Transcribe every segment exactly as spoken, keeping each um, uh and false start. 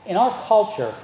in our culture,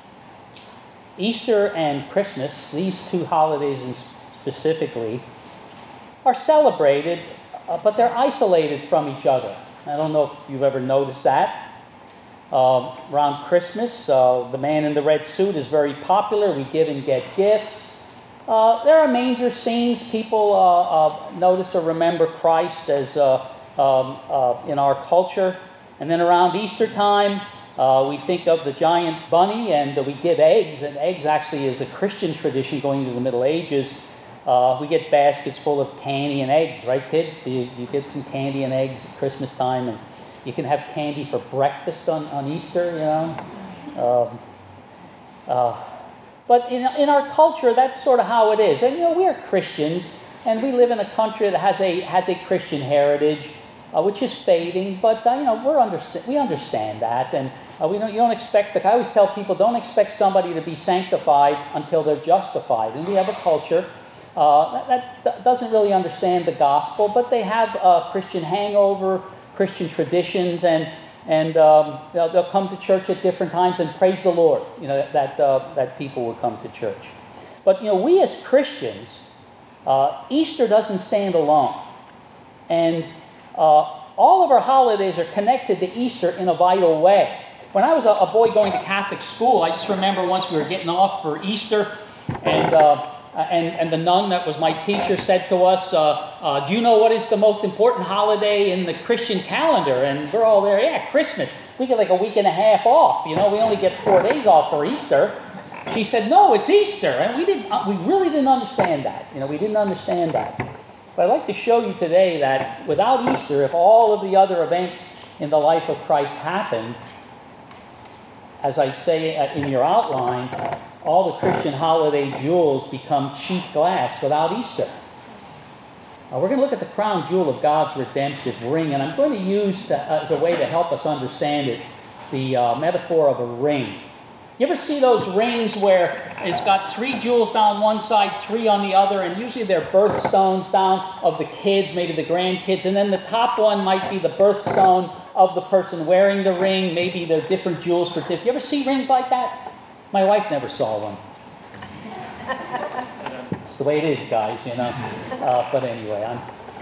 Easter and Christmas, these two holidays in specifically, are celebrated, uh, but they're isolated from each other. I don't know if you've ever noticed that. Uh, around Christmas, uh, the man in the red suit is very popular. We give and get gifts. Uh, there are manger scenes. People uh, uh, notice or remember Christ as uh, um, uh, in our culture. And then around Easter time, uh, we think of the giant bunny, and uh, we give eggs. And eggs actually is a Christian tradition going into the Middle Ages. Uh, we get baskets full of candy and eggs, right, kids? You, you get some candy and eggs at Christmas time, and you can have candy for breakfast on, on Easter, you know. Um, uh, but in, in our culture, that's sort of how it is. And, you know, we are Christians, and we live in a country that has a has a Christian heritage, uh, which is fading. But, uh, you know, we're understand, we understand that. And uh, we don't, you don't expect, like I always tell people, don't expect somebody to be sanctified until they're justified. And we have a culture uh, that, that doesn't really understand the gospel, but they have a Christian hangover, Christian traditions, and and um, they'll, they'll come to church at different times and praise the Lord. You know that uh, that people will come to church. But you know, we as Christians, uh, Easter doesn't stand alone, and uh, all of our holidays are connected to Easter in a vital way. When I was a, a boy going to Catholic school, I just remember once we were getting off for Easter, and. Uh, Uh, and, and the nun that was my teacher said to us, uh, uh, do you know what is the most important holiday in the Christian calendar? And we're all there, yeah, Christmas. We get like a week and a half off. You know, we only get four days off for Easter. She said, no, it's Easter. And we didn't. Uh, we really didn't understand that. You know, we didn't understand that. But I'd like to show you today that without Easter, if all of the other events in the life of Christ happened, as I say uh, in your outline, all the Christian holiday jewels become cheap glass without Easter. Now, we're going to look at the crown jewel of God's redemptive ring, and I'm going to use, to, uh, as a way to help us understand it, the uh, metaphor of a ring. You ever see those rings where it's got three jewels down one side, three on the other, and usually they're birthstones down of the kids, maybe the grandkids, and then the top one might be the birthstone of the person wearing the ring. Maybe they're different jewels for different. You ever see rings like that? My wife never saw one. It's the way it is, guys, you know. Uh, but anyway, I'm,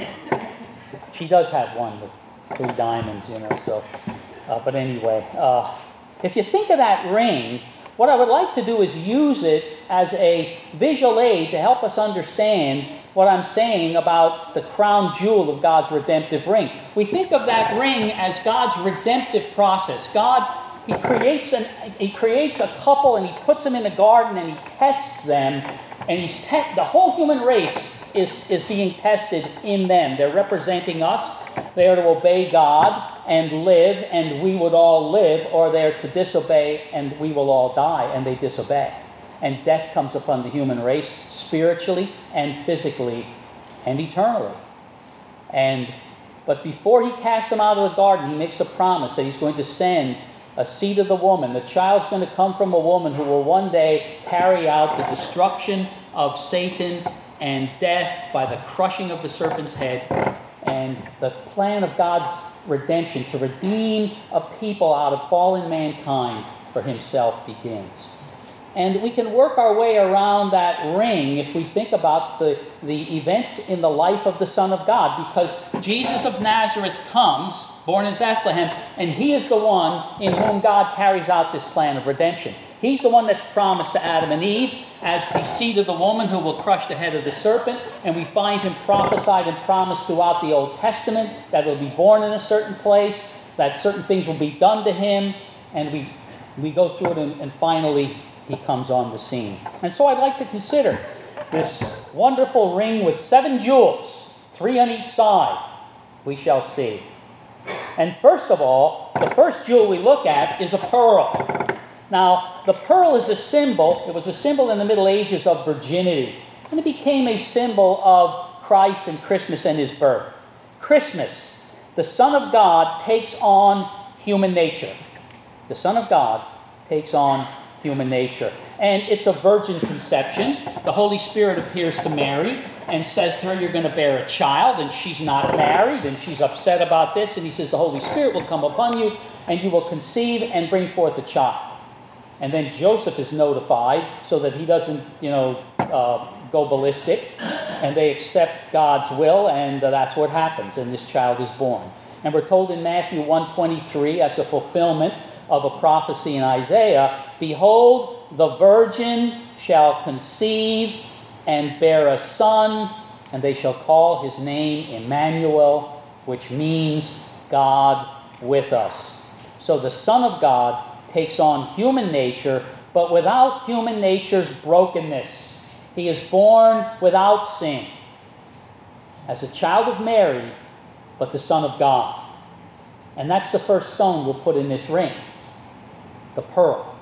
she does have one with three diamonds, you know. So, uh, but anyway, uh, if you think of that ring, what I would like to do is use it as a visual aid to help us understand what I'm saying about the crown jewel of God's redemptive ring. We think of that ring as God's redemptive process. God He creates an he creates a couple, and he puts them in the garden, and he tests them, and he's te- the whole human race is, is being tested in them. They're representing us. They are to obey God and live, and we would all live, or they're to disobey, and we will all die, and they disobey. And death comes upon the human race spiritually and physically and eternally. And but before he casts them out of the garden, he makes a promise that he's going to send a seed of the woman. The child's going to come from a woman who will one day carry out the destruction of Satan and death by the crushing of the serpent's head. And the plan of God's redemption to redeem a people out of fallen mankind for himself begins. And we can work our way around that ring if we think about the, the events in the life of the Son of God, because Jesus of Nazareth comes, born in Bethlehem, and he is the one in whom God carries out this plan of redemption. He's the one that's promised to Adam and Eve as the seed of the woman who will crush the head of the serpent, and we find him prophesied and promised throughout the Old Testament that he'll be born in a certain place, that certain things will be done to him, and we, we go through it, and, and finally he comes on the scene. And so I'd like to consider this wonderful ring with seven jewels, three on each side. We shall see. And first of all, the first jewel we look at is a pearl. Now, the pearl is a symbol. It was a symbol in the Middle Ages of virginity. And it became a symbol of Christ and Christmas and his birth. Christmas, the Son of God takes on human nature. The Son of God takes on human nature. And it's a virgin conception. The Holy Spirit appears to Mary and says to her, you're going to bear a child, and she's not married, and she's upset about this, and he says the Holy Spirit will come upon you, and you will conceive and bring forth a child. And then Joseph is notified so that he doesn't, you know, uh, go ballistic. And they accept God's will, and uh, that's what happens, and this child is born. And we're told in Matthew one twenty-three, as a fulfillment of a prophecy in Isaiah, "Behold, the virgin shall conceive and bear a son, and they shall call his name Emmanuel," which means God with us. So the Son of God takes on human nature, but without human nature's brokenness. He is born without sin, as a child of Mary, but the Son of God. And that's the first stone we'll put in this ring, the pearl.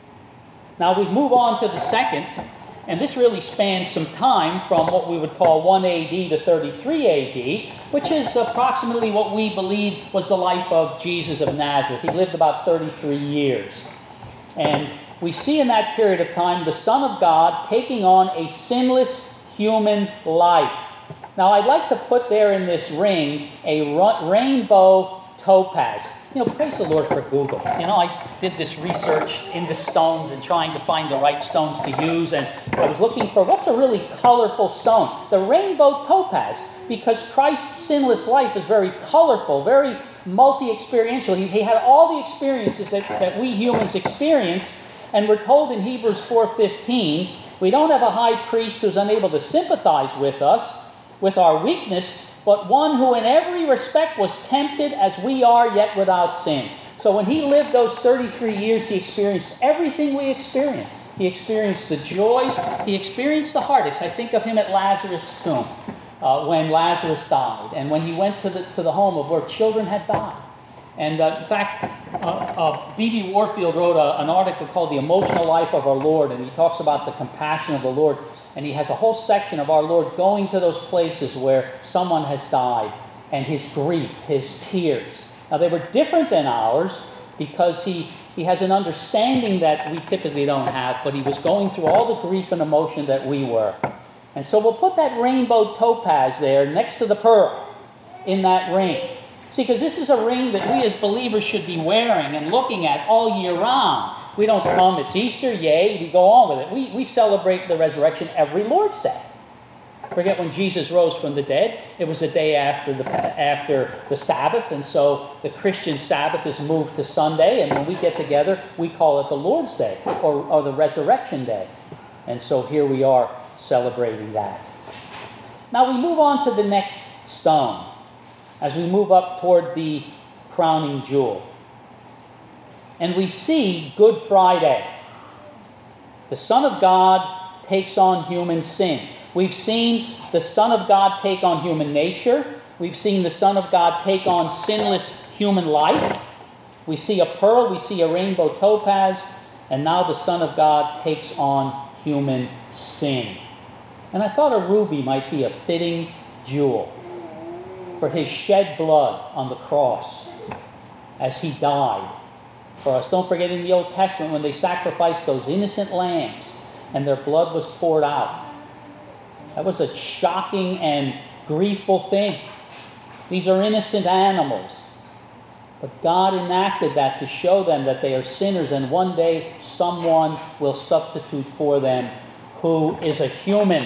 Now we move on to the second, and this really spans some time from what we would call one A D to thirty-three A D, which is approximately what we believe was the life of Jesus of Nazareth. He lived about thirty-three years. And we see in that period of time the Son of God taking on a sinless human life. Now I'd like to put there in this ring a rainbow topaz. You know, praise the Lord for Google. You know, I did this research into stones and trying to find the right stones to use, and I was looking for what's a really colorful stone. The rainbow topaz, because Christ's sinless life is very colorful, very multi-experiential. He, he had all the experiences that, that we humans experience, and we're told in Hebrews four fifteen, we don't have a high priest who's unable to sympathize with us, with our weakness, but one who in every respect was tempted as we are, yet without sin. So when he lived those thirty-three years, he experienced everything we experience. He experienced the joys, he experienced the heartaches. I think of him at Lazarus' tomb uh, when Lazarus died, and when he went to the, to the home of where children had died. And uh, in fact, uh, uh, B B Warfield wrote a, an article called The Emotional Life of Our Lord, and he talks about the compassion of the Lord. And he has a whole section of our Lord going to those places where someone has died, and his grief, his tears. Now, they were different than ours because he, he has an understanding that we typically don't have, but he was going through all the grief and emotion that we were. And so we'll put that rainbow topaz there next to the pearl in that ring. See, because this is a ring that we as believers should be wearing and looking at all year round. We don't come, it's Easter, yay, we go on with it. We, we celebrate the resurrection every Lord's Day. Forget when Jesus rose from the dead. It was a day after the after the Sabbath, and so the Christian Sabbath is moved to Sunday, and when we get together, we call it the Lord's Day, or, or the Resurrection Day. And so here we are celebrating that. Now we move on to the next stone, as we move up toward the crowning jewel. And we see Good Friday. The Son of God takes on human sin. We've seen the Son of God take on human nature. We've seen the Son of God take on sinless human life. We see a pearl, we see a rainbow topaz, and now the Son of God takes on human sin. And I thought a ruby might be a fitting jewel for his shed blood on the cross as he died for us. Don't forget in the Old Testament when they sacrificed those innocent lambs and their blood was poured out. That was a shocking and griefful thing. These are innocent animals. But God enacted that to show them that they are sinners, and one day someone will substitute for them who is a human.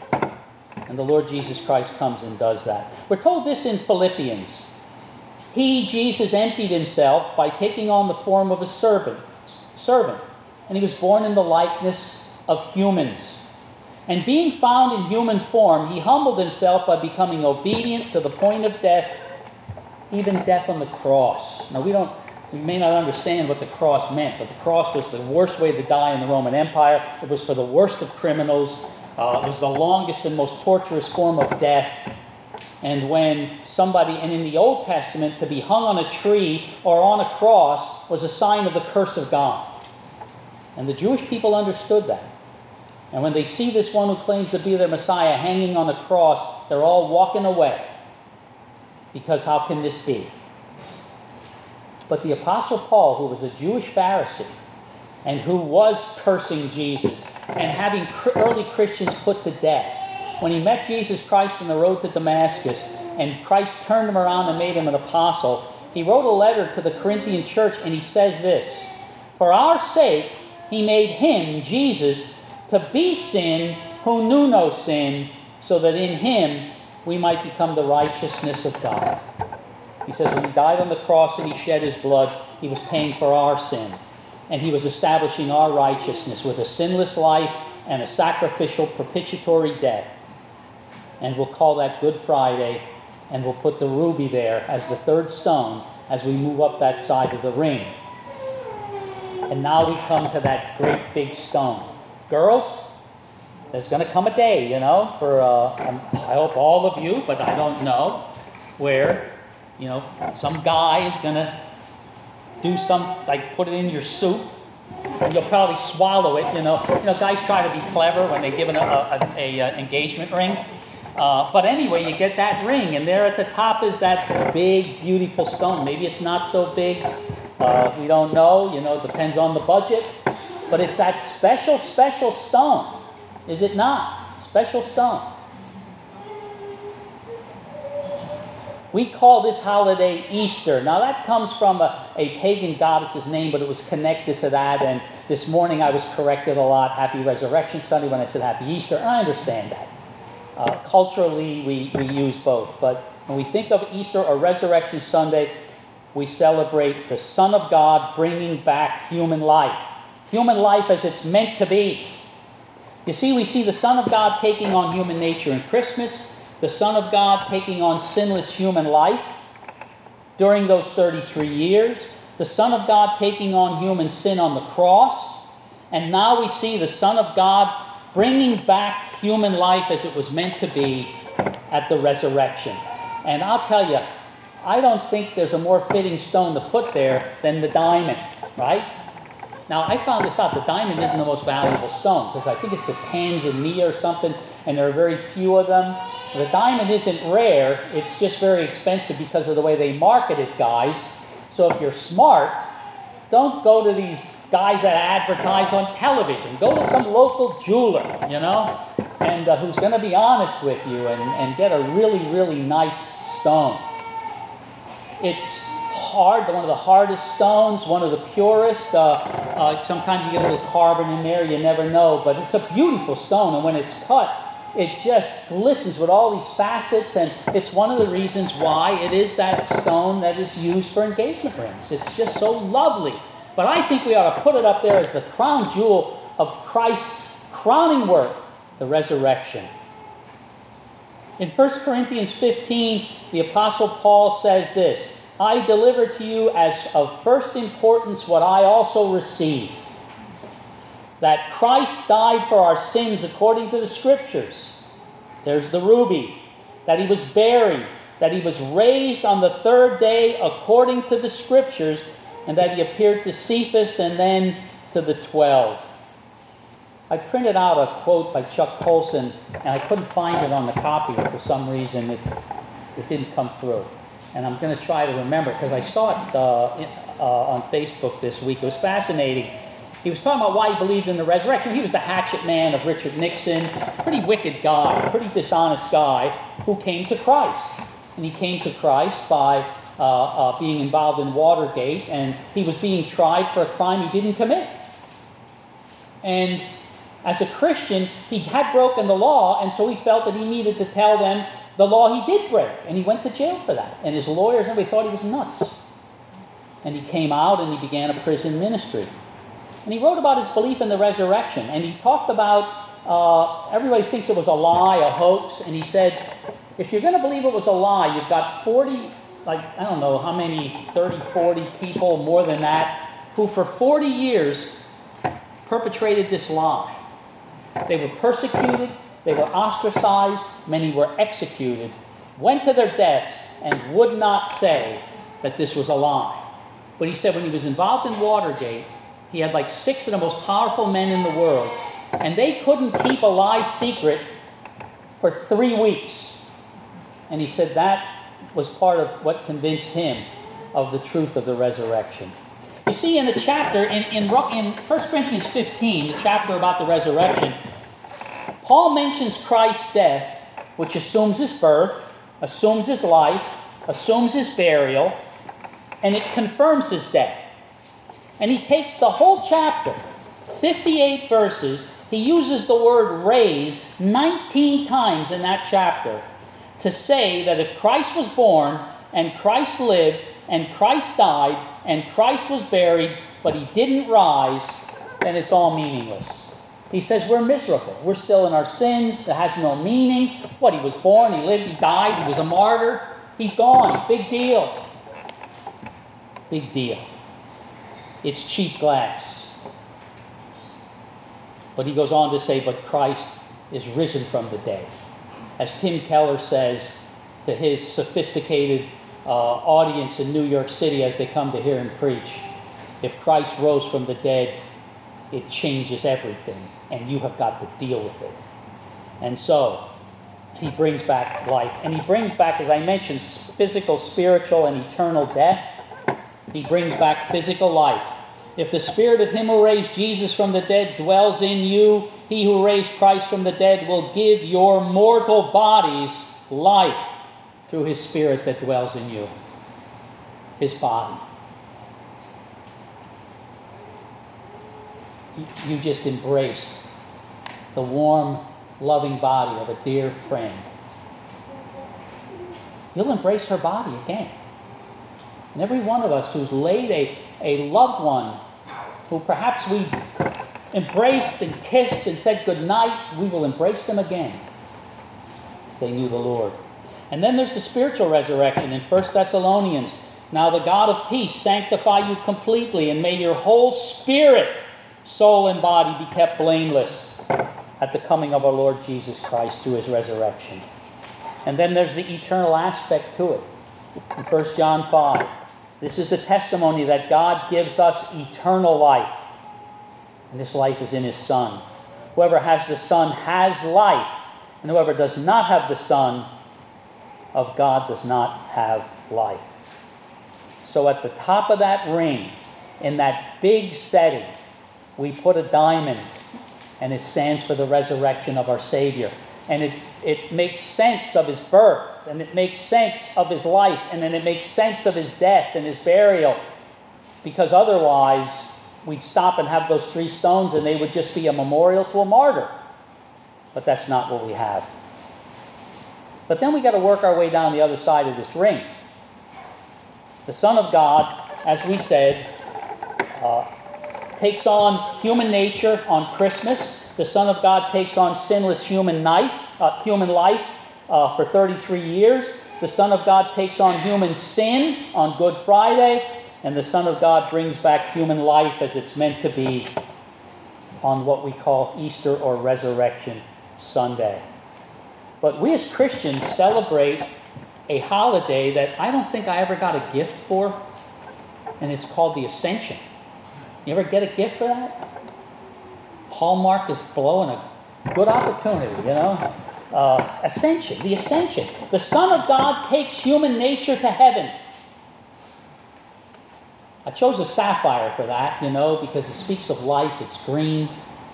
And the Lord Jesus Christ comes and does that. We're told this in Philippians. He, Jesus, emptied himself by taking on the form of a servant, servant, and he was born in the likeness of humans. And being found in human form, he humbled himself by becoming obedient to the point of death, even death on the cross. Now, we don't, we may not understand what the cross meant, but the cross was the worst way to die in the Roman Empire. It was for the worst of criminals. Uh, it was the longest and most torturous form of death. And when somebody, and in the Old Testament, to be hung on a tree or on a cross was a sign of the curse of God. And the Jewish people understood that. And when they see this one who claims to be their Messiah hanging on a cross, they're all walking away. Because how can this be? But the Apostle Paul, who was a Jewish Pharisee, and who was cursing Jesus, and having early Christians put to death, when he met Jesus Christ on the road to Damascus, and Christ turned him around and made him an apostle, he wrote a letter to the Corinthian church, and he says this, "For our sake, he made him, Jesus, to be sin who knew no sin, so that in him we might become the righteousness of God. He says when he died on the cross and he shed his blood, he was paying for our sin. And he was establishing our righteousness with a sinless life and a sacrificial propitiatory death. And we'll call that Good Friday, and we'll put the ruby there as the third stone as we move up that side of the ring. And now we come to that great big stone. Girls, there's going to come a day, you know, for, uh, I hope all of you, but I don't know, where, you know, some guy is going to do some, like put it in your soup, and you'll probably swallow it, you know. You know, guys try to be clever when they give an a, a, a, a engagement ring. Uh, but anyway, you get that ring, and there at the top is that big, beautiful stone. Maybe it's not so big. Uh, we don't know. You know, it depends on the budget. But it's that special, special stone. Is it not? Special stone. We call this holiday Easter. Now that comes from a, a pagan goddess's name, but it was connected to that. And this morning I was corrected a lot. Happy Resurrection Sunday when I said Happy Easter. And I understand that. Uh, culturally, we, we use both. But when we think of Easter or Resurrection Sunday, we celebrate the Son of God bringing back human life. Human life as it's meant to be. You see, we see the Son of God taking on human nature in Christmas. The Son of God taking on sinless human life during those thirty-three years. The Son of God taking on human sin on the cross. And now we see the Son of God bringing back human life as it was meant to be at the resurrection. And I'll tell you, I don't think there's a more fitting stone to put there than the diamond, right? Now, I found this out. The diamond isn't the most valuable stone because I think it's the Tanzania or something, and there are very few of them. The diamond isn't rare. It's just very expensive because of the way they market it, guys. So if you're smart, don't go to these guys that advertise on television. Go to some local jeweler, you know, and uh, who's going to be honest with you and, and get a really, really nice stone. It's hard, one of the hardest stones, one of the purest. Uh, uh, sometimes you get a little carbon in there, you never know. But it's a beautiful stone, and when it's cut, it just glistens with all these facets, and it's one of the reasons why it is that stone that is used for engagement rings. It's just so lovely. But I think we ought to put it up there as the crown jewel of Christ's crowning work, the resurrection. In First Corinthians fifteen, the Apostle Paul says this, I delivered to you as of first importance what I also received, that Christ died for our sins according to the Scriptures. There's the ruby. That he was buried, that he was raised on the third day according to the Scriptures, and that he appeared to Cephas and then to the twelve. I printed out a quote by Chuck Colson, and I couldn't find it on the copy for some reason. It, it didn't come through. And I'm going to try to remember, because I saw it uh, in, uh, on Facebook this week. It was fascinating. He was talking about why he believed in the resurrection. He was the hatchet man of Richard Nixon. Pretty wicked guy, pretty dishonest guy who came to Christ. And he came to Christ by uh, uh, being involved in Watergate, and he was being tried for a crime he didn't commit. And as a Christian, he had broken the law, and so he felt that he needed to tell them the law he did break, and he went to jail for that. And his lawyers and everybody thought he was nuts. And he came out and he began a prison ministry. And he wrote about his belief in the resurrection, and he talked about, uh, everybody thinks it was a lie, a hoax, and he said, if you're going to believe it was a lie, you've got forty, like, I don't know how many, thirty, forty people, more than that, who for forty years perpetrated this lie. They were persecuted, they were ostracized, many were executed, went to their deaths, and would not say that this was a lie. But he said when he was involved in Watergate, he had like six of the most powerful men in the world, and they couldn't keep a lie secret for three weeks. And he said that was part of what convinced him of the truth of the resurrection. You see, in the chapter, in, in, in First Corinthians fifteen, the chapter about the resurrection, Paul mentions Christ's death, which assumes his birth, assumes his life, assumes his burial, and it confirms his death. And he takes the whole chapter fifty-eight verses. He uses the word raised nineteen times in that chapter to say that if Christ was born and Christ lived and Christ died and Christ was buried, but he didn't rise, then it's all meaningless. He says we're miserable. We're still in our sins. It has no meaning. What, he was born, he lived, he died, he was a martyr. He's gone. Big deal. Big deal. It's cheap glass. But he goes on to say, but Christ is risen from the dead. As Tim Keller says to his sophisticated uh, audience in New York City as they come to hear him preach, if Christ rose from the dead, it changes everything, and you have got to deal with it. And so, he brings back life. And he brings back, as I mentioned, physical, spiritual, and eternal death. He brings back physical life. If the spirit of him who raised Jesus from the dead dwells in you, he who raised Christ from the dead will give your mortal bodies life through his spirit that dwells in you. His body. You just embraced the warm, loving body of a dear friend. You'll embrace her body again. And every one of us who's laid a, a loved one who perhaps we embraced and kissed and said goodnight, we will embrace them again. They knew the Lord. And then there's the spiritual resurrection in First Thessalonians. Now the God of peace sanctify you completely, and may your whole spirit, soul, and body be kept blameless at the coming of our Lord Jesus Christ through his resurrection. And then there's the eternal aspect to it. In First John five, this is the testimony that God gives us eternal life. And this life is in his Son. Whoever has the Son has life. And whoever does not have the Son of God does not have life. So at the top of that ring, in that big setting, we put a diamond, and it stands for the resurrection of our Savior. And it, it makes sense of his birth, and it makes sense of his life, and then it makes sense of his death and his burial. Because otherwise, we'd stop and have those three stones, and they would just be a memorial to a martyr. But that's not what we have. But then we got to work our way down the other side of this ring. The Son of God, as we said, uh, takes on human nature on Christmas. The Son of God takes on sinless human life, uh, human life uh, for thirty-three years. The Son of God takes on human sin on Good Friday. And the Son of God brings back human life as it's meant to be on what we call Easter or Resurrection Sunday. But we as Christians celebrate a holiday that I don't think I ever got a gift for, and it's called the Ascension. You ever get a gift for that? Hallmark is blowing a good opportunity, you know. Uh, ascension, the Ascension. The Son of God takes human nature to heaven. I chose a sapphire for that, you know, because it speaks of life. It's green.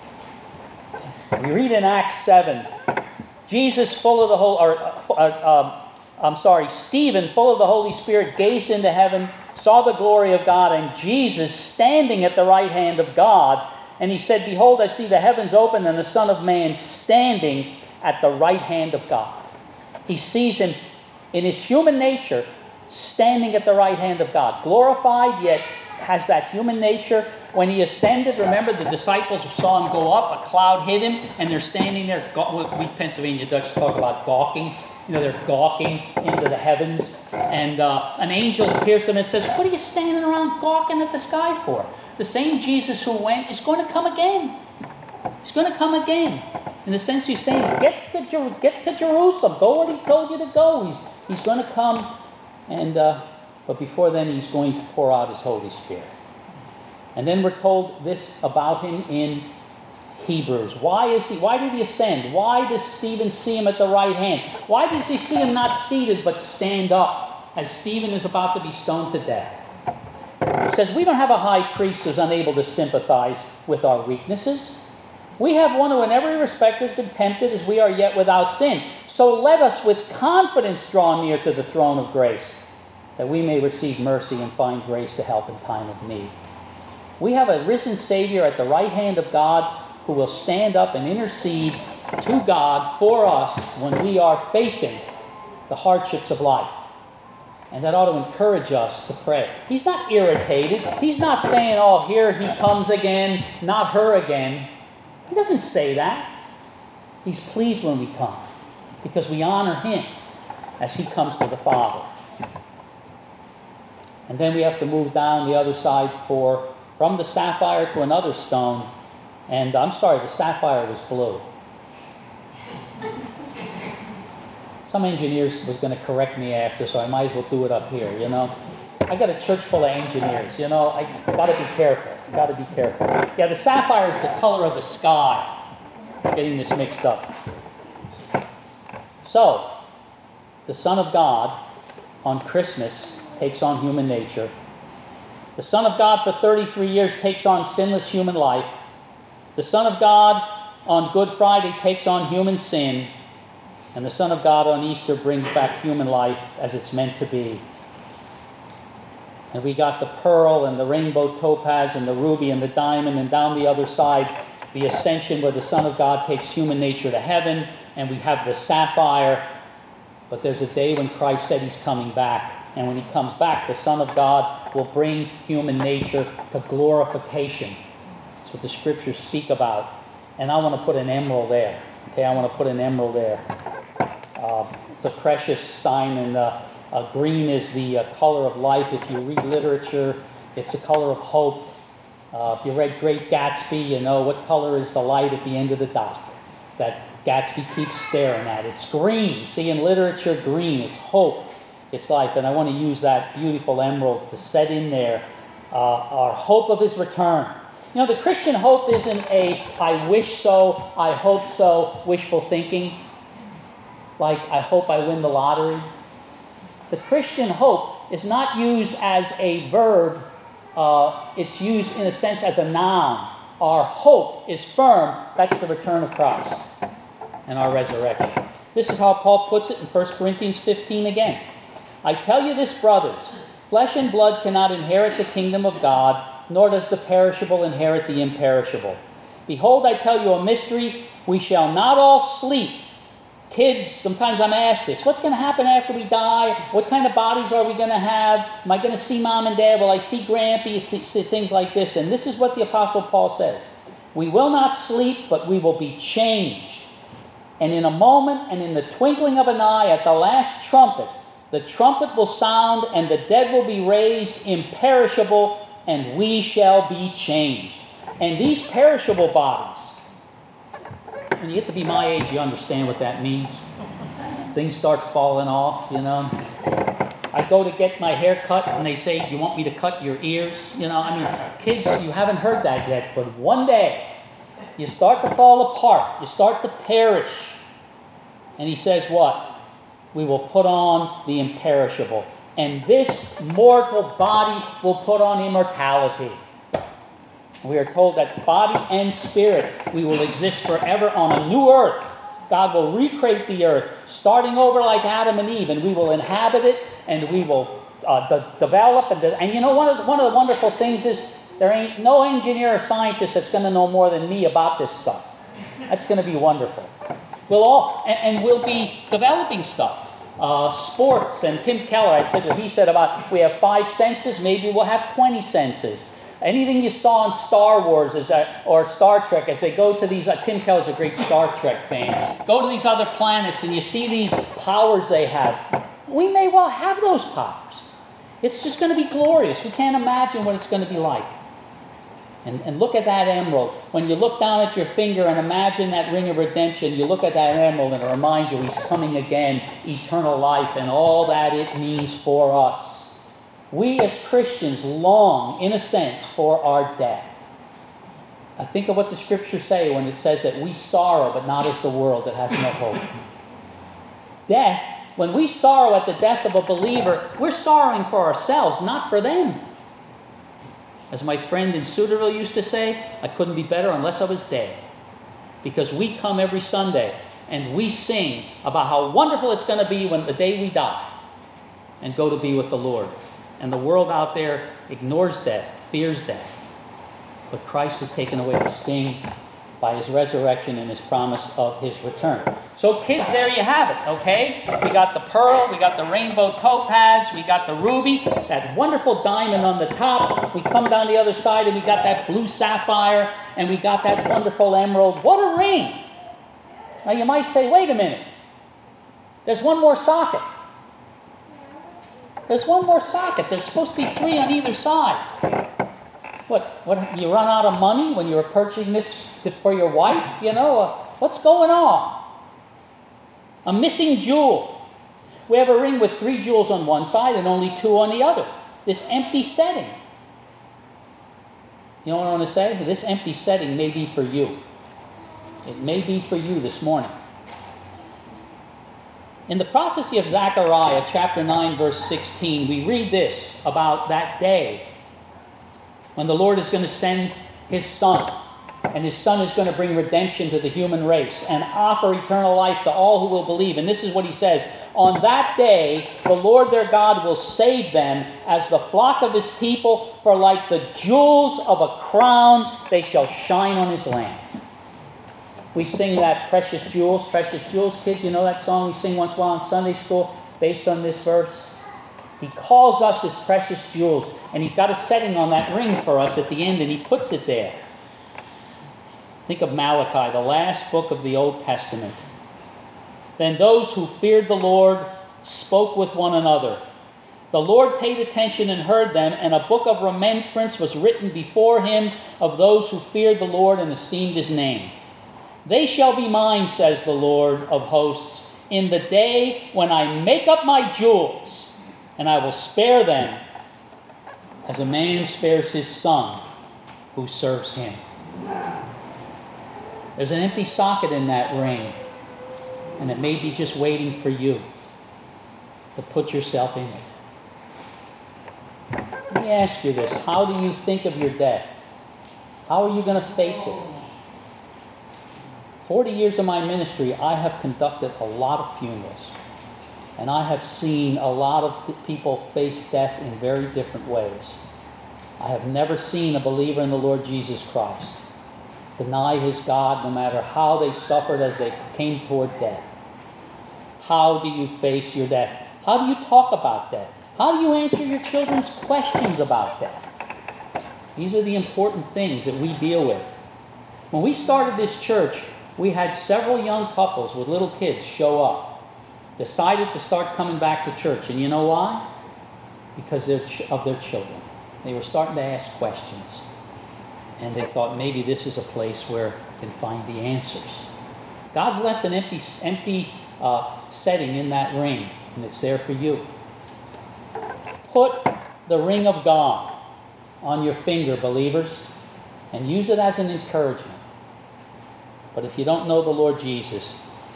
We read in Acts seven, Jesus full of the whole, or uh, uh, I'm sorry, Stephen full of the Holy Spirit gazed into heaven, saw the glory of God, and Jesus standing at the right hand of God. And he said, behold, I see the heavens open and the Son of Man standing at the right hand of God. He sees him in his human nature standing at the right hand of God. Glorified, yet has that human nature. When he ascended, remember the disciples saw him go up, a cloud hid him, and they're standing there. We Pennsylvania Dutch talk about gawking. You know, they're gawking into the heavens. And uh, an angel appears to them and says, what are you standing around gawking at the sky for? The same Jesus who went is going to come again. He's going to come again. In the sense he's saying, get to, Jer- get to Jerusalem. Go where he told you to go. He's, he's going to come. And uh, but before then, he's going to pour out his Holy Spirit. And then we're told this about him in Hebrews. Why is he? Why did he ascend? Why does Stephen see him at the right hand? Why does he see him not seated but stand up as Stephen is about to be stoned to death? He says, we don't have a high priest who's unable to sympathize with our weaknesses. We have one who in every respect has been tempted as we are yet without sin. So let us with confidence draw near to the throne of grace, that we may receive mercy and find grace to help in time of need. We have a risen Savior at the right hand of God who will stand up and intercede to God for us when we are facing the hardships of life. And that ought to encourage us to pray. He's not irritated. He's not saying, oh, here he comes again, not her again. He doesn't say that. He's pleased when we come because we honor him as he comes to the Father. And then we have to move down the other side for from the sapphire to another stone. And I'm sorry, the sapphire was blue. Some engineers was going to correct me after, so I might as well do it up here, you know. I got a church full of engineers, you know. I got to be careful. Got to be careful. Yeah, the sapphire is the color of the sky. I'm getting this mixed up. So, the Son of God on Christmas takes on human nature. The Son of God for thirty-three years takes on sinless human life. The Son of God on Good Friday takes on human sin. And the Son of God on Easter brings back human life as it's meant to be. And we got the pearl and the rainbow topaz and the ruby and the diamond, and down the other side, the ascension where the Son of God takes human nature to heaven, and we have the sapphire. But there's a day when Christ said he's coming back. And when he comes back, the Son of God will bring human nature to glorification. That's what the scriptures speak about. And I want to put an emerald there. Okay, I want to put an emerald there. Uh, it's a precious sign, and uh, uh, green is the uh, color of life. If you read literature, it's the color of hope. Uh, if you read Great Gatsby, you know what color is the light at the end of the dock that Gatsby keeps staring at. It's green. See, in literature, green. It's hope. It's life. And I want to use that beautiful emerald to set in there uh, our hope of his return. You know, the Christian hope isn't a I wish so, I hope so, wishful thinking. Like, I hope I win the lottery. The Christian hope is not used as a verb. Uh, it's used, in a sense, as a noun. Our hope is firm. That's the return of Christ and our resurrection. This is how Paul puts it in First Corinthians fifteen again. I tell you this, brothers, flesh and blood cannot inherit the kingdom of God, nor does the perishable inherit the imperishable. Behold, I tell you a mystery. We shall not all sleep. Kids, sometimes I'm asked this. What's going to happen after we die? What kind of bodies are we going to have? Am I going to see mom and dad? Will I see Grampy? Things like this. And this is what the Apostle Paul says. We will not sleep, but we will be changed. And in a moment and in the twinkling of an eye, at the last trumpet, the trumpet will sound, and the dead will be raised imperishable, and we shall be changed. And these perishable bodies, when you get to be my age, you understand what that means. Things start falling off, you know. I go to get my hair cut, and they say, do you want me to cut your ears? You know, I mean, kids, you haven't heard that yet, but one day, you start to fall apart. You start to perish. And he says what? We will put on the imperishable. And this mortal body will put on immortality. We are told that body and spirit, we will exist forever on a new earth. God will recreate the earth, starting over like Adam and Eve, and we will inhabit it, and we will uh, de- develop. And, de- and you know, one of, the, one of the wonderful things is there ain't no engineer or scientist that's going to know more than me about this stuff. That's going to be wonderful. We'll all, and, and we'll be developing stuff. Uh, sports, and Tim Keller, I said what he said about we have five senses, maybe we'll have twenty senses. Anything you saw in Star Wars is that, or Star Trek, as they go to these, uh, Tim Keller's a great Star Trek fan, go to these other planets and you see these powers they have. We may well have those powers. It's just going to be glorious. We can't imagine what it's going to be like. And, and look at that emerald. When you look down at your finger and imagine that ring of redemption, you look at that emerald and it reminds you he's coming again, eternal life, and all that it means for us. We as Christians long, in a sense, for our death. I think of what the scriptures say when it says that we sorrow, but not as the world that has no hope. Death, when we sorrow at the death of a believer, we're sorrowing for ourselves, not for them. As my friend in Suterville used to say, I couldn't be better unless I was dead. Because we come every Sunday and we sing about how wonderful it's going to be when the day we die and go to be with the Lord. And the world out there ignores death, fears death. But Christ has taken away the sting by his resurrection and his promise of his return. So kids, there you have it, okay? We got the pearl, we got the rainbow topaz, we got the ruby, that wonderful diamond on the top. We come down the other side and we got that blue sapphire, and we got that wonderful emerald. What a ring! Now you might say, wait a minute. There's one more socket. There's one more socket. There's supposed to be three on either side. What, what, you run out of money when you were purchasing this for your wife? You know, uh, what's going on? A missing jewel. We have a ring with three jewels on one side and only two on the other. This empty setting. You know what I want to say? This empty setting may be for you. It may be for you this morning. In the prophecy of Zechariah, chapter nine, verse sixteen, we read this about that day when the Lord is going to send his Son, and his Son is going to bring redemption to the human race and offer eternal life to all who will believe. And this is what he says: on that day, the Lord their God will save them as the flock of his people, for like the jewels of a crown, they shall shine on his land. We sing that precious jewels, precious jewels. Kids, you know that song we sing once in a while in Sunday school based on this verse? He calls us his precious jewels, and he's got a setting on that ring for us at the end, and he puts it there. Think of Malachi, the last book of the Old Testament. Then those who feared the Lord spoke with one another. The Lord paid attention and heard them, and a book of remembrance was written before him of those who feared the Lord and esteemed his name. They shall be mine, says the Lord of hosts, in the day when I make up my jewels, and I will spare them as a man spares his son who serves him. There's an empty socket in that ring, and it may be just waiting for you to put yourself in it. Let me ask you this. How do you think of your death? How are you going to face it? Forty years of my ministry, I have conducted a lot of funerals. And I have seen a lot of people face death in very different ways. I have never seen a believer in the Lord Jesus Christ deny his God no matter how they suffered as they came toward death. How do you face your death? How do you talk about death? How do you answer your children's questions about death? These are the important things that we deal with. When we started this church, we had several young couples with little kids show up, decided to start coming back to church. And you know why? Because they're ch- of their children. They were starting to ask questions. And they thought maybe this is a place where you can find the answers. God's left an empty, empty uh, setting in that ring, and it's there for you. Put the ring of God on your finger, believers, and use it as an encouragement. But if you don't know the Lord Jesus,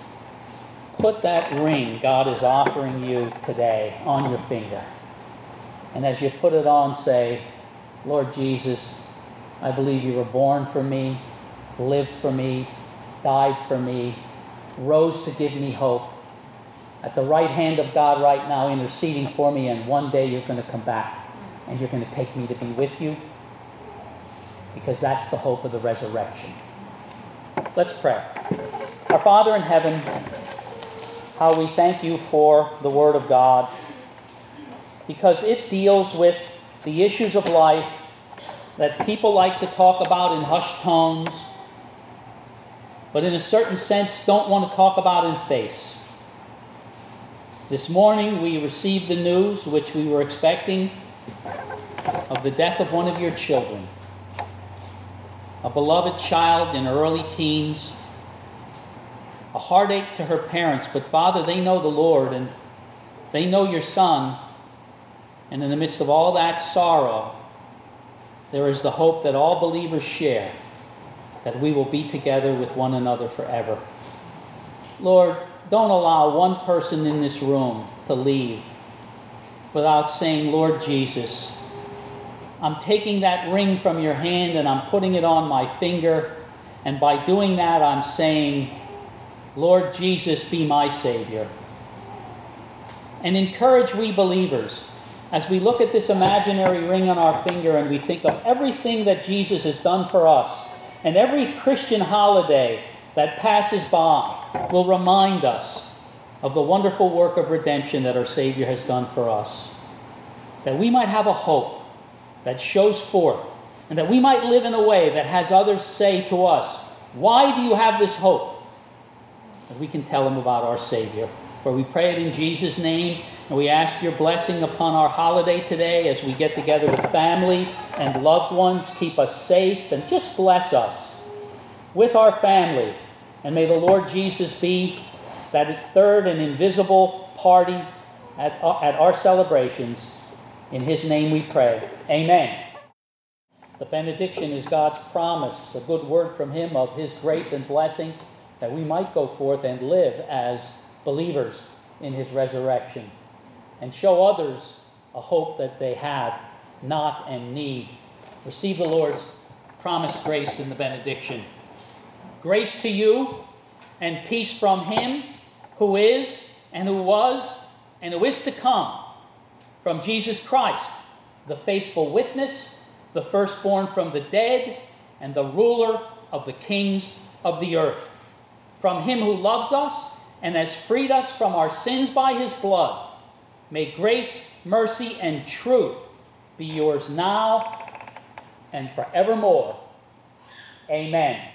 put that ring God is offering you today on your finger. And as you put it on, say, Lord Jesus, I believe you were born for me, lived for me, died for me, rose to give me hope. At the right hand of God right now, interceding for me, and one day you're going to come back and you're going to take me to be with you, because that's the hope of the resurrection. Let's pray. Our Father in heaven, how we thank you for the Word of God, because it deals with the issues of life that people like to talk about in hushed tones, but in a certain sense don't want to talk about in face. This morning we received the news, which we were expecting, of the death of one of your children. A beloved child in early teens, a heartache to her parents, but Father, they know the Lord and they know your Son, and in the midst of all that sorrow, there is the hope that all believers share, that we will be together with one another forever. Lord, don't allow one person in this room to leave without saying, Lord Jesus, I'm taking that ring from your hand and I'm putting it on my finger. And by doing that, I'm saying, Lord Jesus, be my Savior. And encourage we believers as we look at this imaginary ring on our finger and we think of everything that Jesus has done for us, and every Christian holiday that passes by will remind us of the wonderful work of redemption that our Savior has done for us. That we might have a hope that shows forth, and that we might live in a way that has others say to us, "Why do you have this hope?" And we can tell them about our Savior. For we pray it in Jesus' name, and we ask your blessing upon our holiday today as we get together with family and loved ones. Keep us safe and just bless us with our family. And may the Lord Jesus be that third and invisible party at, at our celebrations. In his name we pray. Amen. The benediction is God's promise, a good word from him of his grace and blessing, that we might go forth and live as believers in his resurrection and show others a hope that they have not and need. Receive the Lord's promised grace in the benediction. Grace to you and peace from him who is and who was and who is to come, from Jesus Christ, the faithful witness, the firstborn from the dead, and the ruler of the kings of the earth. From him who loves us and has freed us from our sins by his blood, may grace, mercy, and truth be yours now and forevermore. Amen.